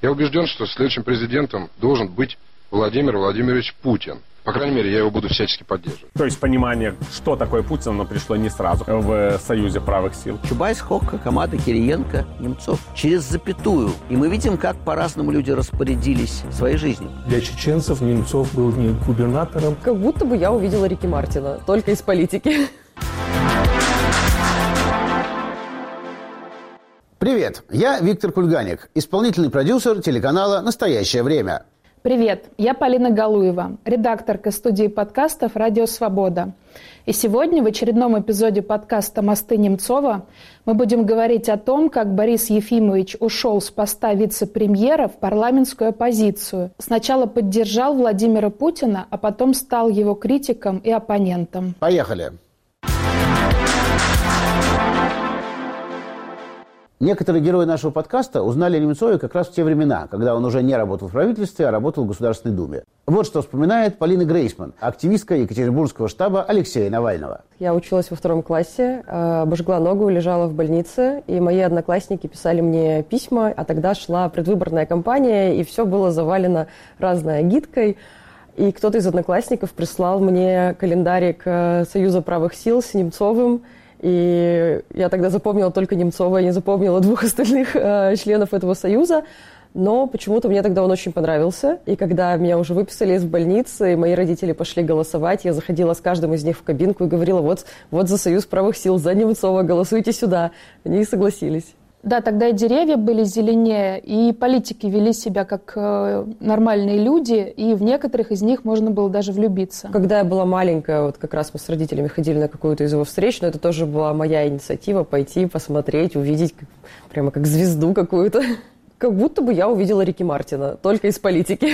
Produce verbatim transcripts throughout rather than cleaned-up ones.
Я убежден, что следующим президентом должен быть Владимир Владимирович Путин. По крайней мере, я его буду всячески поддерживать. То есть понимание, что такое Путин, оно пришло не сразу в Союзе правых сил. Чубайс, Хохка, Камада, Кириенко, Немцов. Через запятую. И мы видим, как по-разному люди распорядились своей жизнью. Для чеченцев Немцов был не губернатором. Как будто бы я увидела Рики Мартина, только из политики. Привет, я Виктор Кульганик, исполнительный продюсер телеканала «Настоящее время». Привет, я Полина Галуева, редакторка студии подкастов «Радио Свобода». И сегодня в очередном эпизоде подкаста «Мосты Немцова» мы будем говорить о том, как Борис Ефимович ушел с поста вице-премьера в парламентскую оппозицию. Сначала поддержал Владимира Путина, а потом стал его критиком и оппонентом. Поехали. Некоторые герои нашего подкаста узнали о Немцове как раз в те времена, когда он уже не работал в правительстве, а работал в Государственной Думе. Вот что вспоминает Полина Грейсман, активистка Екатеринбургского штаба Алексея Навального. Я училась во втором классе, обожгла ногу, лежала в больнице, и мои одноклассники писали мне письма, а тогда шла предвыборная кампания, и все было завалено разной агиткой. И кто-то из одноклассников прислал мне календарик Союза правых сил с Немцовым. И я тогда запомнила только Немцова, я не запомнила двух остальных э, членов этого союза. Но почему-то мне тогда он очень понравился. И когда меня уже выписали из больницы, и мои родители пошли голосовать, я заходила с каждым из них в кабинку и говорила: вот, вот за Союз правых сил, за Немцова, голосуйте сюда. Они и согласились. Да, тогда и деревья были зеленее, и политики вели себя как э, нормальные люди, и в некоторых из них можно было даже влюбиться. Когда я была маленькая, вот как раз мы с родителями ходили на какую-то из его встреч, но это тоже была моя инициатива пойти, посмотреть, увидеть как, прямо как звезду какую-то. Как будто бы я увидела Рики Мартина, только из политики.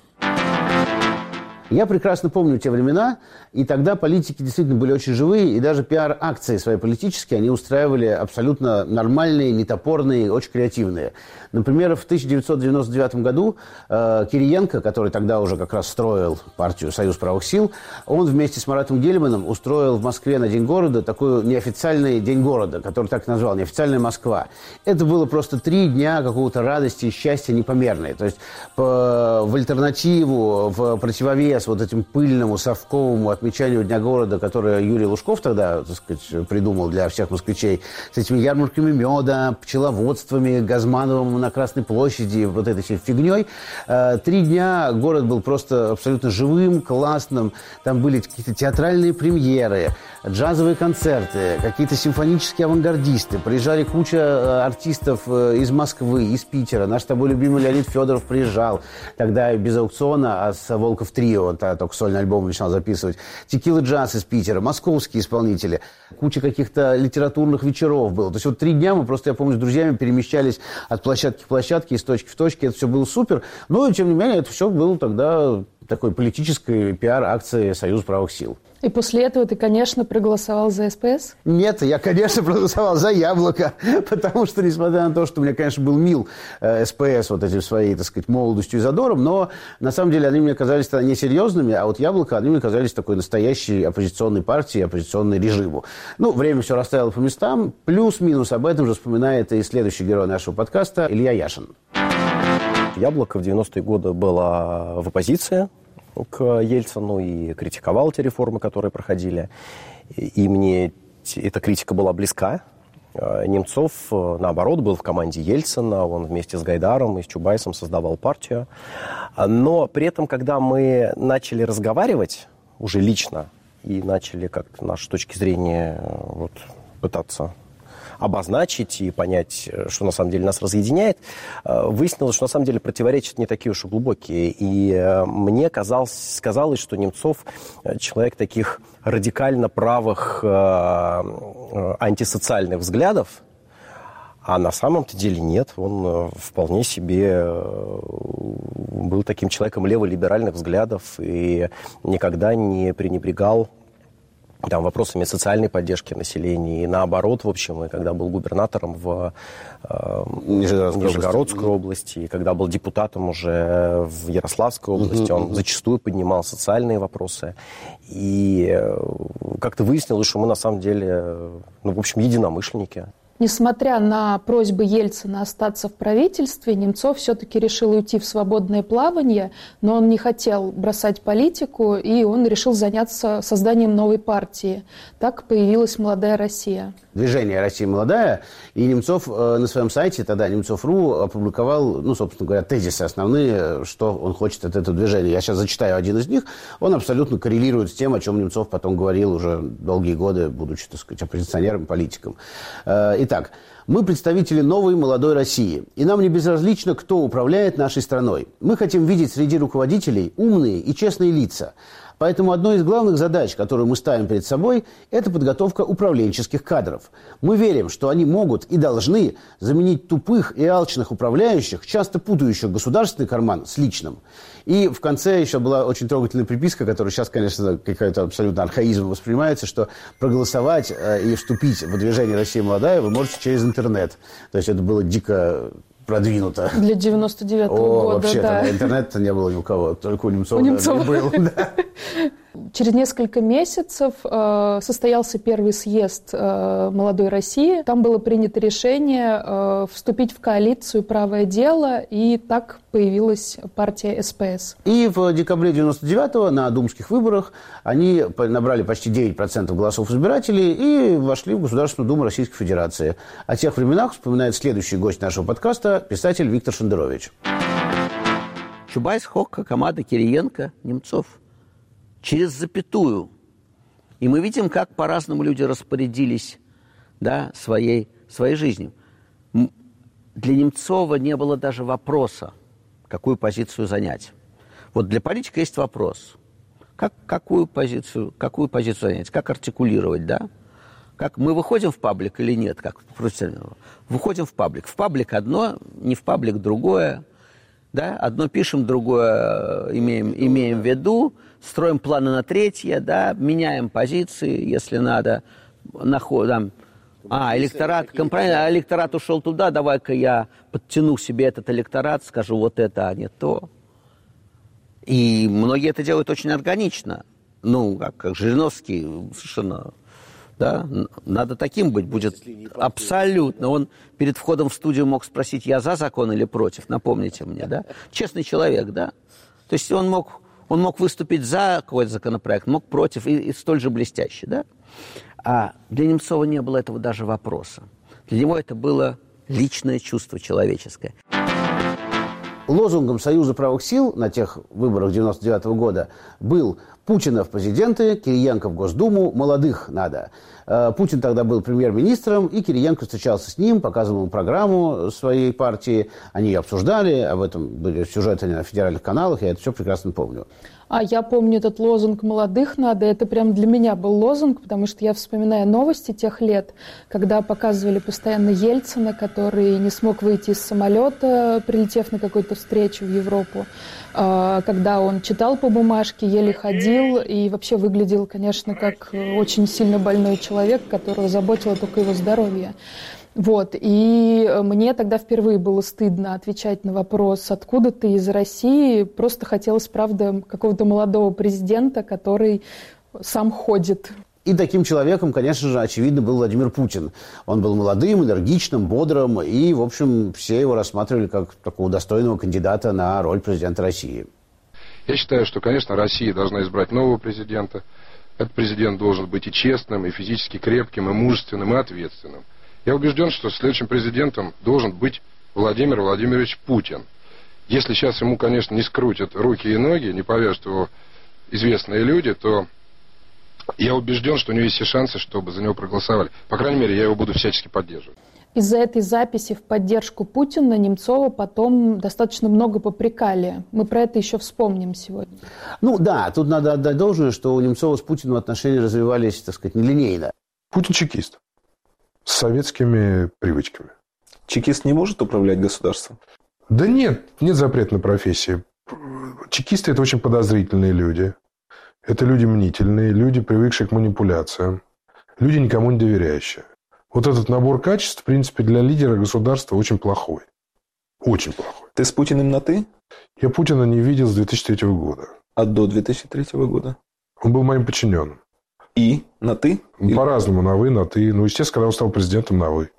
Я прекрасно помню те времена, и тогда политики действительно были очень живые, и даже пиар-акции свои политические они устраивали абсолютно нормальные, нетопорные, очень креативные. Например, в тысяча девятьсот девяносто девятом году э, Кириенко, который тогда уже как раз строил партию «Союз правых сил», он вместе с Маратом Гельманом устроил в Москве на День города такой неофициальный День города, который так назвал, неофициальная Москва. Это было просто три дня какого-то радости и счастья непомерные. То есть по, в альтернативу, в противовес вот этим пыльному, совковому отмечанию Дня города, которое Юрий Лужков тогда, так сказать, придумал для всех москвичей, с этими ярмарками меда, пчеловодствами, Газмановым на Красной площади, вот этой всей фигней. Три дня город был просто абсолютно живым, классным. Там были какие-то театральные премьеры, джазовые концерты, какие-то симфонические авангардисты. Приезжали куча артистов из Москвы, из Питера. Наш с тобой любимый Леонид Федоров приезжал. Тогда без аукциона, а с Волков трио. Он тогда только сольный альбом начинал записывать. Текила джаз из Питера, московские исполнители. Куча каких-то литературных вечеров было. То есть вот три дня мы просто, я помню, с друзьями перемещались от площадки к площадке, из точки в точке. Это все было супер. Но, тем не менее, это все было тогда такой политической пиар-акцией Союз правых сил. И после этого ты, конечно, проголосовал за СПС? Нет, я, конечно, проголосовал за «Яблоко», потому что, несмотря на то, что мне, конечно, был мил э, СПС вот этим своей, так сказать, молодостью и задором, но, на самом деле, они мне казались тогда несерьезными, а вот «Яблоко», они мне казались такой настоящей оппозиционной партией, оппозиционной режиму. Ну, время все расставило по местам. Плюс-минус об этом же вспоминает и следующий герой нашего подкаста Илья Яшин. «Яблоко» в девяностые годы было в оппозиции к Ельцину и критиковал те реформы, которые проходили. И мне эта критика была близка. Немцов, наоборот, был в команде Ельцина. Он вместе с Гайдаром и с Чубайсом создавал партию. Но при этом, когда мы начали разговаривать уже лично и начали как-то наши точки зрения вот, пытаться обозначить и понять, что на самом деле нас разъединяет, выяснилось, что на самом деле противоречия не такие уж и глубокие. И мне казалось, казалось, что Немцов человек таких радикально правых антисоциальных взглядов, а на самом-то деле нет. Он вполне себе был таким человеком леволиберальных взглядов и никогда не пренебрегал там, вопросами социальной поддержки населения. И наоборот, в общем, и когда был губернатором в э, Нижегородской, Нижегородской области, и когда был депутатом уже в Ярославской области, uh-huh, он uh-huh. зачастую поднимал социальные вопросы. И э, как-то выяснилось, что мы на самом деле, ну, в общем, единомышленники. Несмотря на просьбы Ельцина остаться в правительстве, Немцов все-таки решил уйти в свободное плавание, но он не хотел бросать политику, и он решил заняться созданием новой партии. Так появилась «Молодая Россия». Движение «Россия молодая», и Немцов э, на своем сайте, тогда Немцов точка ру, опубликовал, ну, собственно говоря, тезисы основные, что он хочет от этого движения. Я сейчас зачитаю один из них. Он абсолютно коррелирует с тем, о чем Немцов потом говорил уже долгие годы, будучи, так сказать, оппозиционером, политиком. Э, итак, мы представители новой молодой России, и нам не безразлично, кто управляет нашей страной. Мы хотим видеть среди руководителей умные и честные лица. Поэтому одной из главных задач, которую мы ставим перед собой, это подготовка управленческих кадров. Мы верим, что они могут и должны заменить тупых и алчных управляющих, часто путающих государственный карман с личным. И в конце еще была очень трогательная приписка, которая сейчас, конечно, какой-то абсолютно архаизм воспринимается, что проголосовать э, и вступить в движение «Россия молодая» вы можете через интернет. То есть это было дико продвинуто. Для девяносто девятого года, вообще, да. Интернета не было ни у кого, только у Немцова, у Немцова. был. Да. Через несколько месяцев э, состоялся первый съезд э, «Молодой России». Там было принято решение э, вступить в коалицию «Правое дело», и так появилась партия эс пэ эс. И в декабре девяносто девятого на думских выборах они набрали почти девять процентов голосов избирателей и вошли в Государственную Думу Российской Федерации. О тех временах вспоминает следующий гость нашего подкаста, писатель Виктор Шендерович. Чубайс, Хокка, Камада, Кириенко, Немцов. Через запятую. И мы видим, как по-разному люди распорядились, да, своей, своей жизнью. Для Немцова не было даже вопроса, какую позицию занять. Вот для политика есть вопрос. Как, какую, позицию, какую позицию занять? Как артикулировать, да? Как мы выходим в паблик или нет? Как, выходим в паблик. В паблик одно, не в паблик другое. Да? Одно пишем, другое имеем, имеем в виду, строим планы на третье, да? Меняем позиции, если надо. Находим. А, электорат, компромисс, а электорат ушел туда, давай-ка я подтяну себе этот электорат, скажу вот это, а не то. И многие это делают очень органично. Ну, как, как Жириновский, совершенно... Да, надо таким быть, будет абсолютно. Он перед входом в студию мог спросить, я за закон или против, напомните мне, да? Честный человек, да? То есть он мог, он мог выступить за какой-то законопроект, мог против, и, и столь же блестяще, да? А для Немцова не было этого даже вопроса. Для него это было личное чувство человеческое. Лозунгом Союза правых сил на тех выборах девяносто девятого года был «Путина в президенты, Кириенко в Госдуму, молодых надо». Путин тогда был премьер-министром, и Кириенко встречался с ним, показывал ему программу своей партии. Они ее обсуждали, об этом были сюжеты на федеральных каналах, я это все прекрасно помню. А я помню этот лозунг «молодых надо». Это прям для меня был лозунг, потому что я вспоминаю новости тех лет, когда показывали постоянно Ельцина, который не смог выйти из самолета, прилетев на какую-то встречу в Европу, когда он читал по бумажке, еле ходил и вообще выглядел, конечно, как очень сильно больной человек, которого заботило только его здоровье. Вот, и мне тогда впервые было стыдно отвечать на вопрос, откуда ты из России. Просто хотелось, правда, какого-то молодого президента, который сам ходит. И таким человеком, конечно же, очевидно, был Владимир Путин. Он был молодым, энергичным, бодрым, и, в общем, все его рассматривали как такого достойного кандидата на роль президента России. Я считаю, что, конечно, Россия должна избрать нового президента. Этот президент должен быть и честным, и физически крепким, и мужественным, и ответственным. Я убежден, что следующим президентом должен быть Владимир Владимирович Путин. Если сейчас ему, конечно, не скрутят руки и ноги, не повяжут его известные люди, то я убежден, что у него есть все шансы, чтобы за него проголосовали. По крайней мере, я его буду всячески поддерживать. Из-за этой записи в поддержку Путина Немцова потом достаточно много попрекали. Мы про это еще вспомним сегодня. Ну да, тут надо отдать должное, что у Немцова с Путиным отношения развивались, так сказать, нелинейно. Путин чекист. С советскими привычками. Чекист не может управлять государством? Да нет, нет запрета на профессии. Чекисты – это очень подозрительные люди. Это люди мнительные, люди, привыкшие к манипуляциям. Люди, никому не доверяющие. Вот этот набор качеств, в принципе, для лидера государства очень плохой. Очень плохой. Ты с Путиным на «ты»? Я Путина не видел с две тысячи третьего года. А до две тысячи третьего года? Он был моим подчиненным. И? На «ты»? По-разному, на «вы», на «ты». Ну, естественно, когда он стал президентом, на «вы».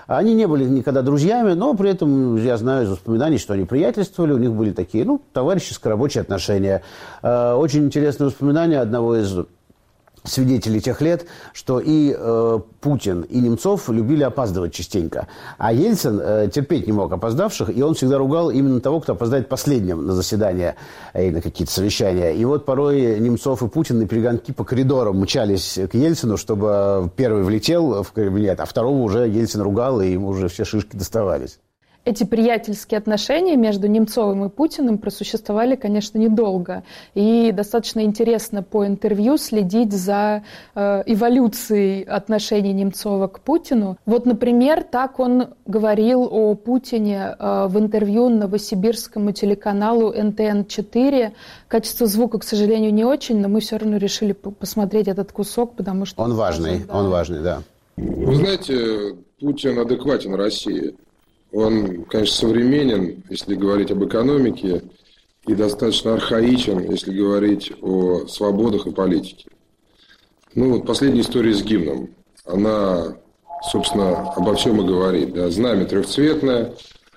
Они не были никогда друзьями, но при этом я знаю из воспоминаний, что они приятельствовали, у них были такие, ну, товарищеско-рабочие отношения. Очень интересные воспоминания одного из свидетелей тех лет, что и э, Путин, и Немцов любили опаздывать частенько. А Ельцин э, терпеть не мог опоздавших, и он всегда ругал именно того, кто опоздает последним на заседания и на какие-то совещания. И вот порой Немцов и Путин на перегонки по коридорам мчались к Ельцину, чтобы первый влетел в кабинет, а второго уже Ельцин ругал, и ему уже все шишки доставались. Эти приятельские отношения между Немцовым и Путиным просуществовали, конечно, недолго. И достаточно интересно по интервью следить за э, эволюцией отношений Немцова к Путину. Вот, например, так он говорил о Путине э, в интервью новосибирскому телеканалу эн тэ эн четыре. Качество звука, к сожалению, не очень, но мы все равно решили посмотреть этот кусок, потому что... Он важный, да. он важный, да. Вы знаете, Путин адекватен России. Он, конечно, современен, если говорить об экономике, и достаточно архаичен, если говорить о свободах и политике. Ну, вот последняя история с гимном, она, собственно, обо всем и говорит. Да? Знамя трехцветное,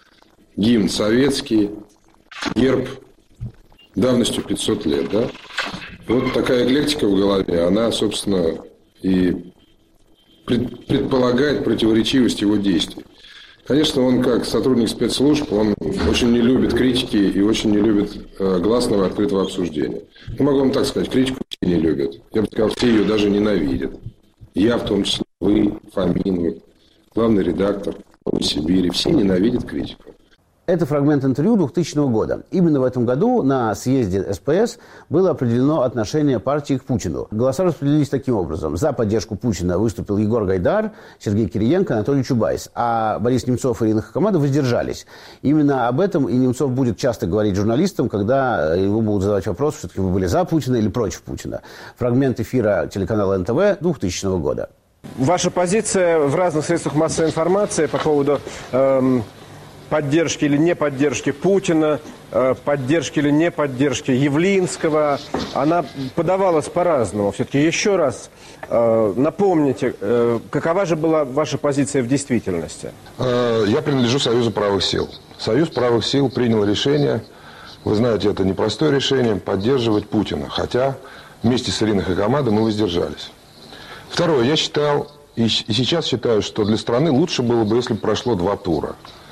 гимн советский, герб давностью пятьсот лет. Да? Вот такая эклектика в голове, она, собственно, и предполагает противоречивость его действий. Конечно, он как сотрудник спецслужб, он очень не любит критики и очень не любит э, гласного открытого обсуждения. Я могу вам так сказать, критику все не любят. Я бы сказал, все ее даже ненавидят. Я в том числе, вы, Фомин, вот, главный редактор Новой Сибири, все ненавидят критику. Это фрагмент интервью двухтысячного года. Именно в этом году на съезде эс пэ эс было определено отношение партии к Путину. Голоса распределились таким образом. За поддержку Путина выступил Егор Гайдар, Сергей Кириенко, Анатолий Чубайс. А Борис Немцов и Ирина Хакамада воздержались. Именно об этом и Немцов будет часто говорить журналистам, когда его будут задавать вопрос, все-таки вы были за Путина или против Путина. Фрагмент эфира телеканала эн тэ вэ двухтысячного года. Ваша позиция в разных средствах массовой информации по поводу... Эм... поддержки или не поддержки Путина, поддержки или не поддержки Явлинского, она подавалась по-разному. Все-таки еще раз э, напомните, э, какова же была ваша позиция в действительности? Я принадлежу Союзу правых сил. Союз правых сил принял решение, вы знаете, это непростое решение, поддерживать Путина. Хотя вместе с Ириной Хакамадой мы воздержались. Второе, я считал, и сейчас считаю, что для страны лучше было бы, если бы прошло два тура.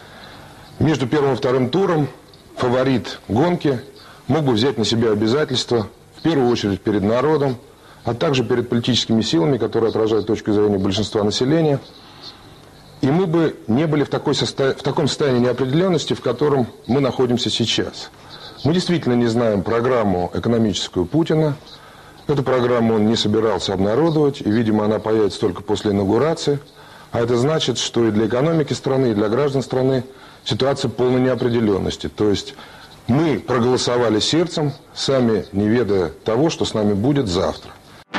Между первым и вторым туром фаворит гонки мог бы взять на себя обязательства, в первую очередь перед народом, а также перед политическими силами, которые отражают точку зрения большинства населения. И мы бы не были в, такой состо... в таком состоянии неопределенности, в котором мы находимся сейчас. Мы действительно не знаем программу экономическую Путина. Эту программу он не собирался обнародовать, и, видимо, она появится только после инаугурации. А это значит, что и для экономики страны, и для граждан страны ситуация полной неопределенности. То есть мы проголосовали сердцем, сами не ведая того, что с нами будет завтра.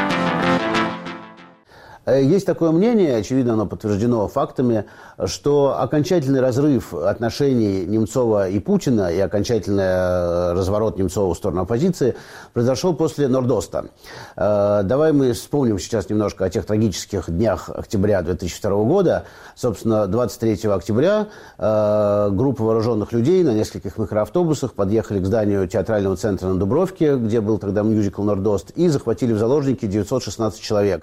Есть такое мнение, очевидно, оно подтверждено фактами, что окончательный разрыв отношений Немцова и Путина и окончательный разворот Немцова в сторону оппозиции произошел после Нордоста. Давай мы вспомним сейчас немножко о тех трагических днях октября две тысячи второго года. Собственно, двадцать третьего октября группа вооруженных людей на нескольких микроавтобусах подъехали к зданию театрального центра на Дубровке, где был тогда мюзикл «Нордост», и захватили в заложники девятьсот шестнадцать человек.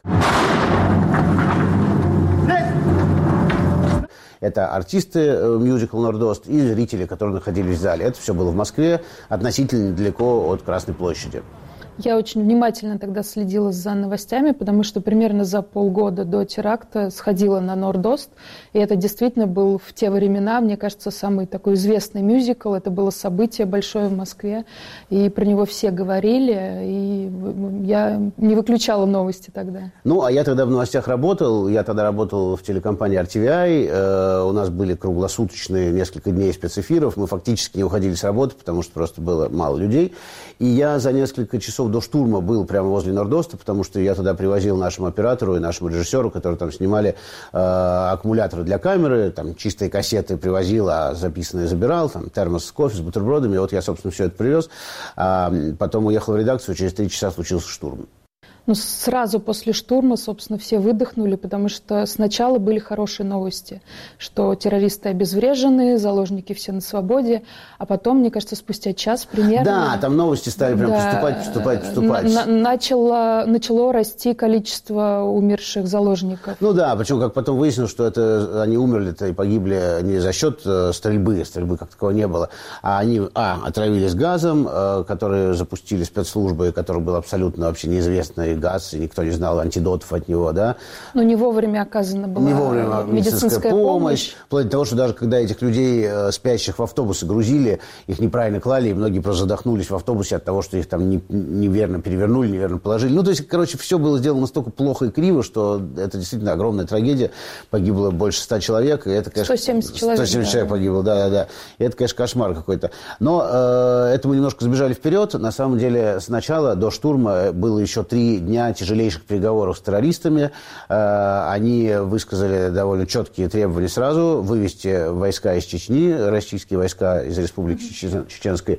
Это артисты мюзикла «Нордост» и зрители, которые находились в зале. Это все было в Москве, относительно недалеко от Красной площади. Я очень внимательно тогда следила за новостями, потому что примерно за полгода до теракта сходила на Нордост. И это действительно был в те времена, мне кажется, самый такой известный мюзикл. Это было событие большое в Москве. И про него все говорили. И я не выключала новости тогда. Ну, а я тогда в новостях работал. Я тогда работал в телекомпании ар ти ви ай. Э, у нас были круглосуточные несколько дней спецэфиров. Мы фактически не уходили с работы, потому что просто было мало людей. И я за несколько часов до штурма был прямо возле Нордоста, потому что я тогда привозил нашему оператору и нашему режиссеру, которые там снимали э, аккумуляторы для камеры, там чистые кассеты привозил, а записанные забирал, там термос с кофе, с бутербродами. И вот я, собственно, все это привез. А потом уехал в редакцию, через три часа случился штурм. Ну, сразу после штурма, собственно, все выдохнули, потому что сначала были хорошие новости, что террористы обезврежены, заложники все на свободе, а потом, мне кажется, спустя час примерно... Да, там новости стали прям да, поступать, поступать, поступать. На, начало, начало расти количество умерших заложников. Ну да, причем, как потом выяснилось, что это они умерли-то и погибли не за счет э, стрельбы, стрельбы как таковой не было, а они, а, отравились газом, э, который запустили спецслужбы, который был абсолютно вообще неизвестный газ, и никто не знал антидотов от него, да. Но не вовремя оказана была не вовремя медицинская, медицинская помощь, помощь. Вплоть до того, что даже когда этих людей, э, спящих в автобусы, грузили, их неправильно клали, и многие просто задохнулись в автобусе от того, что их там не, неверно перевернули, неверно положили. Ну, то есть, короче, все было сделано настолько плохо и криво, что это действительно огромная трагедия. Погибло больше ста человек. И это, конечно, сто семьдесят человек. сто семьдесят да. человек погибло, да-да-да. И это, конечно, кошмар какой-то. Но э, это мы немножко забежали вперед. На самом деле, сначала, до штурма, было еще три дня тяжелейших переговоров с террористами. Э, они высказали довольно четкие требования сразу. Вывести войска из Чечни, российские войска из Республики Чеченской,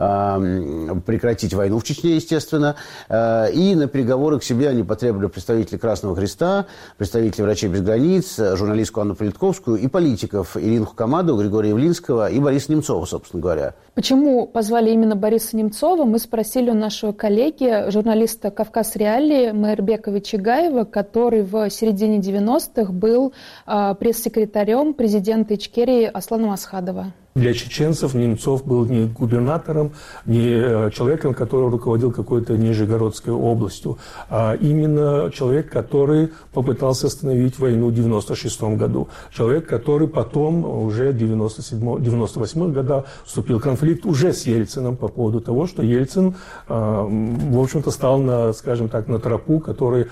э, прекратить войну в Чечне, естественно. Э, и на переговоры к себе они потребовали представителей Красного Креста, представителей «Врачей без границ», журналистку Анну Политковскую и политиков Ирину Хакамаду, Григория Явлинского и Бориса Немцова, собственно говоря. Почему позвали именно Бориса Немцова, мы спросили у нашего коллеги, журналиста «Кавказ Реалии» Майырбека Вичигаева, который в середине девяностых был э, пресс-секретарем президента Ичкерии Аслана Масхадова. Для чеченцев Немцов был не губернатором, не человеком, который руководил какой-то Нижегородской областью, а именно человек, который попытался остановить войну в девяносто шестом году. Человек, который потом, уже в девяносто седьмом — девяносто восьмом годах, вступил в конфликт уже с Ельциным по поводу того, что Ельцин, в общем-то, стал, на, скажем так, на тропу, которая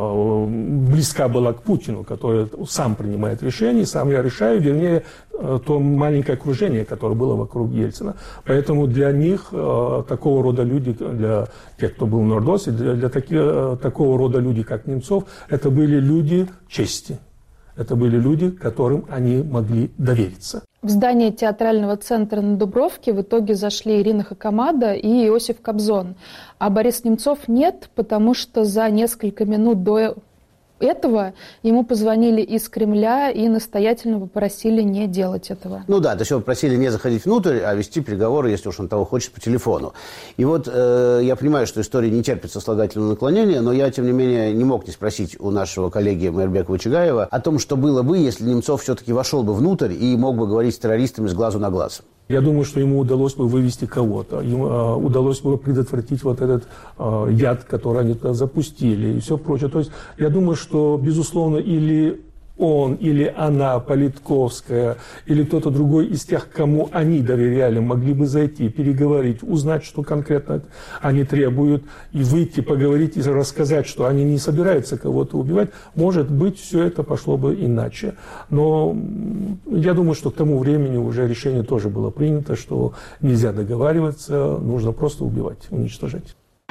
близка была к Путину, который сам принимает решения, сам я решаю, вернее, то маленькое окружение, которое было вокруг Ельцина. Поэтому для них э, такого рода люди, для тех, кто был в Нордосе, для, для таки, э, такого рода люди, как Немцов, это были люди чести. Это были люди, которым они могли довериться. В здание театрального центра на Дубровке в итоге зашли Ирина Хакамада и Иосиф Кобзон. А Борис Немцов нет, потому что за несколько минут до этого ему позвонили из Кремля и настоятельно попросили не делать этого. Ну да, то есть его попросили не заходить внутрь, а вести переговоры, если уж он того хочет, по телефону. И вот э, я понимаю, что история не терпит сослагательного наклонения, но я, тем не менее, не мог не спросить у нашего коллеги Майырбека Вичигаева о том, что было бы, если Немцов все-таки вошел бы внутрь и мог бы говорить с террористами с глазу на глаз. Я думаю, что ему удалось бы вывести кого-то, ему э, удалось бы предотвратить вот этот э, яд, который они туда запустили и все прочее. То есть я думаю, что, безусловно, или он, или она, Политковская, или кто-то другой из тех, кому они доверяли, могли бы зайти, переговорить, узнать, что конкретно они требуют, и выйти, поговорить и рассказать, что они не собираются кого-то убивать. Может быть, все это пошло бы иначе. Но я думаю, что к тому времени уже решение тоже было принято, что нельзя договариваться, нужно просто убивать, уничтожать.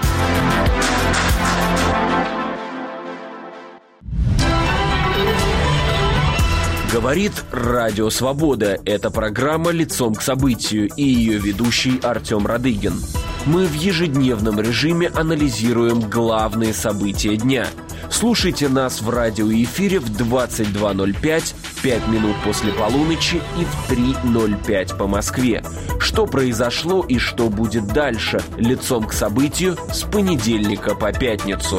Говорит Радио Свобода. Это программа «Лицом к событию» и ее ведущий Артем Радыгин. Мы в ежедневном режиме анализируем главные события дня. Слушайте нас в радиоэфире в двадцать два ноль пять, пять минут после полуночи и в три ноль пять по Москве. Что произошло и что будет дальше? «Лицом к событию» с понедельника по пятницу.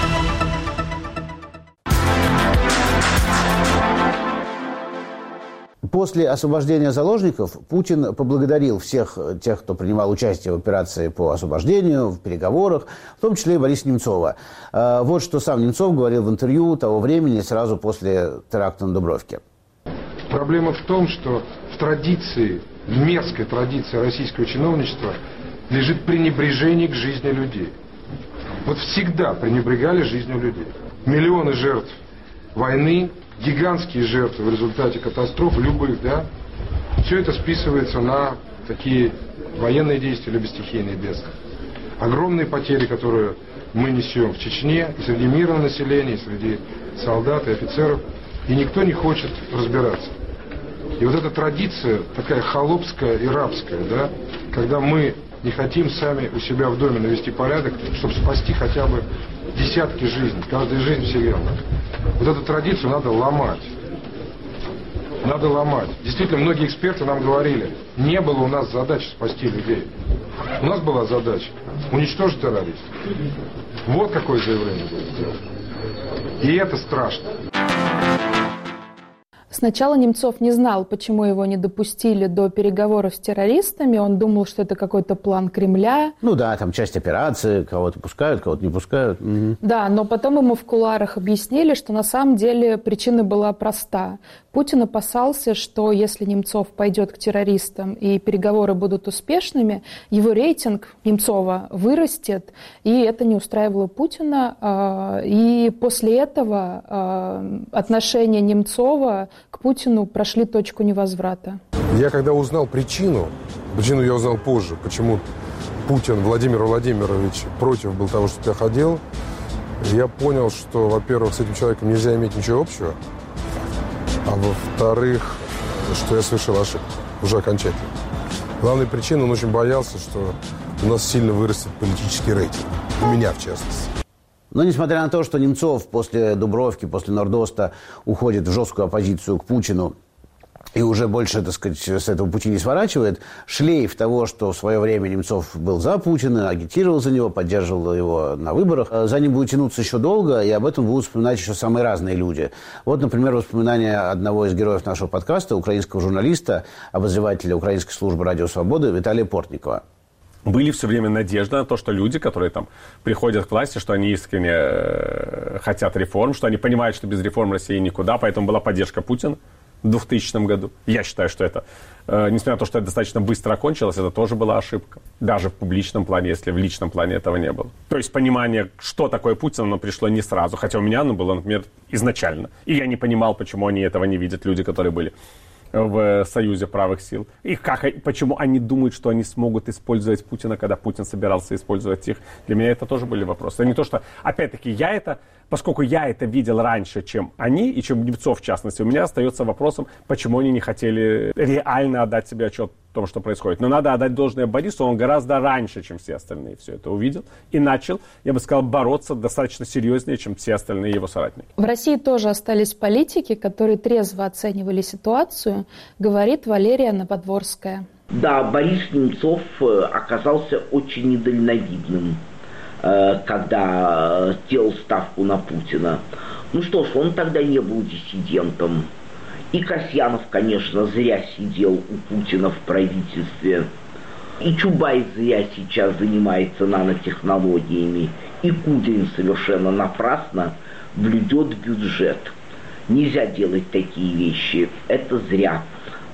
После освобождения заложников Путин поблагодарил всех тех, кто принимал участие в операции по освобождению, в переговорах, в том числе и Бориса Немцова. Вот что сам Немцов говорил в интервью того времени, сразу после теракта на Дубровке. Проблема в том, что в традиции, в мерзкой традиции российского чиновничества лежит пренебрежение к жизни людей. Вот всегда пренебрегали жизнью людей. Миллионы жертв войны, гигантские жертвы в результате катастроф, любых, да, все это списывается на такие военные действия, либо стихийные бедствия. Огромные потери, которые мы несем в Чечне, и среди мирного населения, и среди солдат и офицеров, и никто не хочет разбираться. И вот эта традиция, такая холопская и рабская, да, когда мы не хотим сами у себя в доме навести порядок, чтобы спасти хотя бы десятки жизней, каждая жизнь вселенная. Вот эту традицию надо ломать. Надо ломать. Действительно, многие эксперты нам говорили, не было у нас задачи спасти людей. У нас была задача уничтожить террористов. Вот какое заявление было сделано. И это страшно. Сначала Немцов не знал, почему его не допустили до переговоров с террористами. Он думал, что это какой-то план Кремля. Ну да, там часть операции, кого-то пускают, кого-то не пускают. Угу. Да, но потом ему в кулуарах объяснили, что на самом деле причина была проста. Путин опасался, что если Немцов пойдет к террористам и переговоры будут успешными, его рейтинг Немцова вырастет, и это не устраивало Путина. И после этого отношения Немцова к Путину прошли точку невозврата. Я когда узнал причину, причину я узнал позже, почему Путин Владимир Владимирович против был того, что я ходил, я понял, что, во-первых, с этим человеком нельзя иметь ничего общего, а во-вторых, что я совершил ошибку, уже окончательно. Главная причина, он очень боялся, что у нас сильно вырастет политический рейтинг, у меня в частности. Но несмотря на то, что Немцов после Дубровки, после Нордоста уходит в жесткую оппозицию к Путину и уже больше, так сказать, с этого пути не сворачивает, шлейф того, что в свое время Немцов был за Путина, агитировал за него, поддерживал его на выборах, за ним будет тянуться еще долго, и об этом будут вспоминать еще самые разные люди. Вот, например, воспоминания одного из героев нашего подкаста, украинского журналиста, обозревателя Украинской службы «Радио Свобода» Виталия Портникова. Были все время надежда на то, что люди, которые там приходят к власти, что они искренне э, хотят реформ, что они понимают, что без реформ России никуда, поэтому была поддержка Путина в двухтысячном году. Я считаю, что это, э, несмотря на то, что это достаточно быстро окончилось, это тоже была ошибка. Даже в публичном плане, если в личном плане этого не было. То есть понимание, что такое Путин, оно пришло не сразу. Хотя у меня оно было, например, изначально. И я не понимал, почему они этого не видят, люди, которые были в Союзе правых сил. И как, почему они думают, что они смогут использовать Путина, когда Путин собирался использовать их. Для меня это тоже были вопросы. А не то, что, опять-таки, я это, поскольку я это видел раньше, чем они, и чем Немцов в частности, у меня остается вопросом, почему они не хотели реально отдать себе отчет о том, что происходит. Но надо отдать должное Борису, он гораздо раньше, чем все остальные все это увидел и начал, я бы сказал, бороться достаточно серьезнее, чем все остальные его соратники. В России тоже остались политики, которые трезво оценивали ситуацию, говорит Валерия Новодворская. Да, Борис Немцов оказался очень недальновидным, когда делал ставку на Путина. Ну что ж, он тогда не был диссидентом. И Касьянов, конечно, зря сидел у Путина в правительстве. И Чубайс зря сейчас занимается нанотехнологиями. И Кудрин совершенно напрасно блюдет бюджет. Нельзя делать такие вещи. Это зря.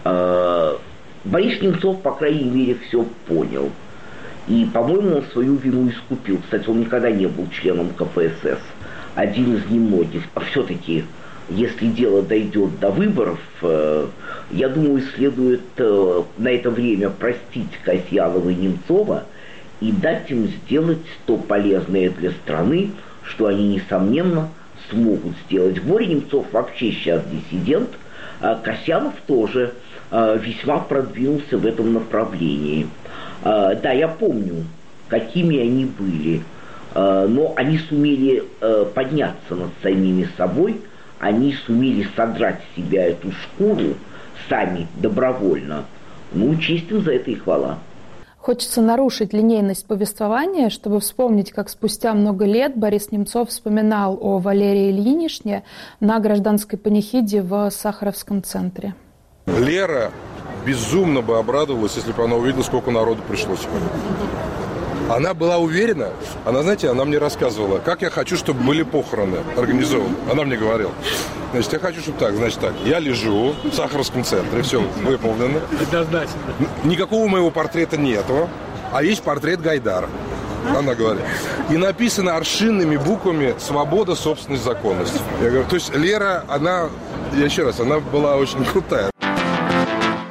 Борис Немцов, по крайней мере, все понял. И, по-моему, он свою вину искупил. Кстати, он никогда не был членом ка пэ эс эс. Один из немногих. А все-таки, если дело дойдет до выборов, я думаю, следует на это время простить Касьянова и Немцова и дать им сделать то полезное для страны, что они, несомненно, смогут сделать. Боря Немцов вообще сейчас диссидент, а Касьянов тоже весьма продвинулся в этом направлении. Да, я помню, какими они были, но они сумели подняться над самими собой, они сумели содрать с себя эту шкуру сами, добровольно. Ну, честь им за это и хвала. Хочется нарушить линейность повествования, чтобы вспомнить, как спустя много лет Борис Немцов вспоминал о Валерии Ильиничне на гражданской панихиде в Сахаровском центре. Лера безумно бы обрадовалась, если бы она увидела, сколько народу пришло сегодня. Она была уверена, она, знаете, она мне рассказывала, как я хочу, чтобы были похороны организованы. Она мне говорила, значит, я хочу, чтобы так, значит так, я лежу в Сахаровском центре, все выполнено. Однозначно. Никакого моего портрета нету, а есть портрет Гайдара, она говорит. И написано аршинными буквами «Свобода, собственность, законность». Я говорю, то есть Лера, она, я еще раз, она была очень крутая.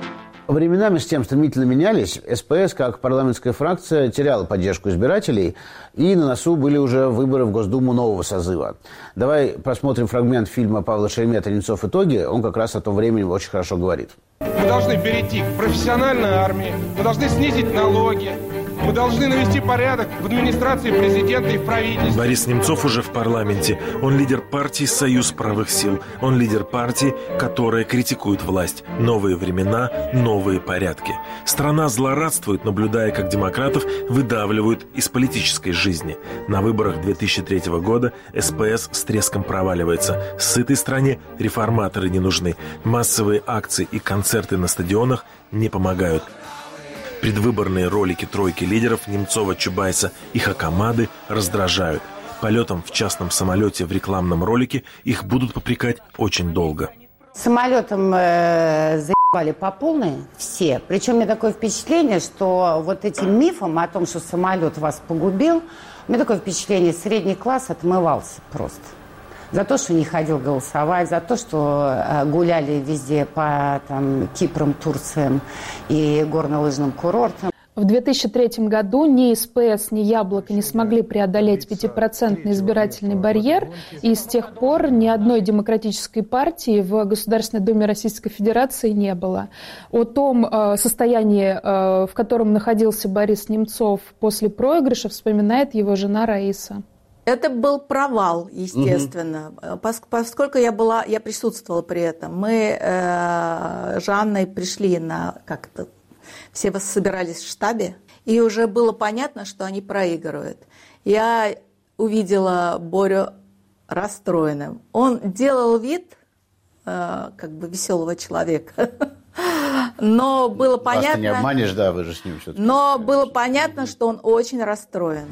Времена с тем стремительно менялись. СПС, как парламентская фракция, теряла поддержку избирателей, и на носу были уже выборы в Госдуму нового созыва. Давай просмотрим фрагмент фильма Павла Шеремета «Немцов. Итоги». Он как раз о том времени очень хорошо говорит. Мы должны перейти к профессиональной армии, мы должны снизить налоги, мы должны навести порядок в администрации президента и в правительстве. Борис Немцов уже в парламенте. Он лидер партии «Союз правых сил». Он лидер партии, которая критикует власть. Новые времена, новые порядки. Страна злорадствует, наблюдая, как демократов выдавливают из политической жизни. На выборах две тысячи третьего года СПС с треском проваливается. Сытой стране реформаторы не нужны. Массовые акции и концерты на стадионах не помогают. Предвыборные ролики тройки лидеров Немцова, Чубайса и Хакамады раздражают. Полетом в частном самолете в рекламном ролике их будут попрекать очень долго. Самолетом э, заебали по полной все. Причем у меня такое впечатление, что вот этим мифом о том, что самолет вас погубил, у меня такое впечатление, средний класс отмывался просто. За то, что не ходил голосовать, за то, что гуляли везде по там, Кипрам, Турциям и горнолыжным курортам. В две тысячи третьем году ни СПС, ни Яблоко не смогли преодолеть пятипроцентный избирательный барьер, и с тех пор ни одной демократической партии в Государственной Думе Российской Федерации не было. О том э, состоянии, э, в котором находился Борис Немцов после проигрыша, вспоминает его жена Раиса. Это был провал, естественно, угу. Поскольку я была, я присутствовала при этом. Мы э, с Жанной пришли на как-то, все собирались в штабе, и уже было понятно, что они проигрывают. Я увидела Борю расстроенным. Он делал вид, э, как бы веселого человека, но было понятно. Вас ты не обманешь, да, вы же с ним все-таки. Но было понятно, что он очень расстроен.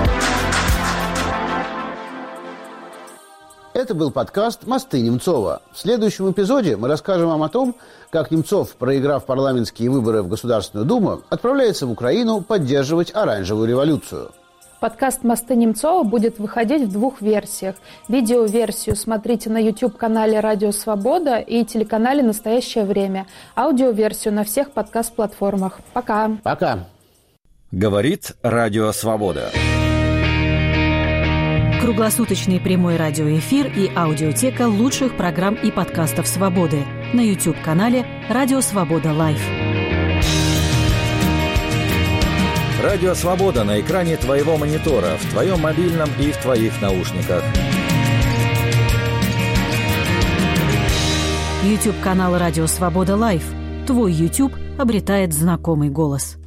Это был подкаст «Мосты Немцова». В следующем эпизоде мы расскажем вам о том, как Немцов, проиграв парламентские выборы в Государственную Думу, отправляется в Украину поддерживать оранжевую революцию. Подкаст «Мосты Немцова» будет выходить в двух версиях. Видеоверсию смотрите на YouTube-канале «Радио Свобода» и телеканале «Настоящее время». Аудиоверсию на всех подкаст-платформах. Пока. Пока. Говорит Радио Свобода. Круглосуточный прямой радиоэфир и аудиотека лучших программ и подкастов «Свободы» на YouTube-канале «Радио Свобода Лайв». Радио Свобода на экране твоего монитора, в твоем мобильном и в твоих наушниках. YouTube-канал «Радио Свобода Лайв». Твой YouTube обретает знакомый голос.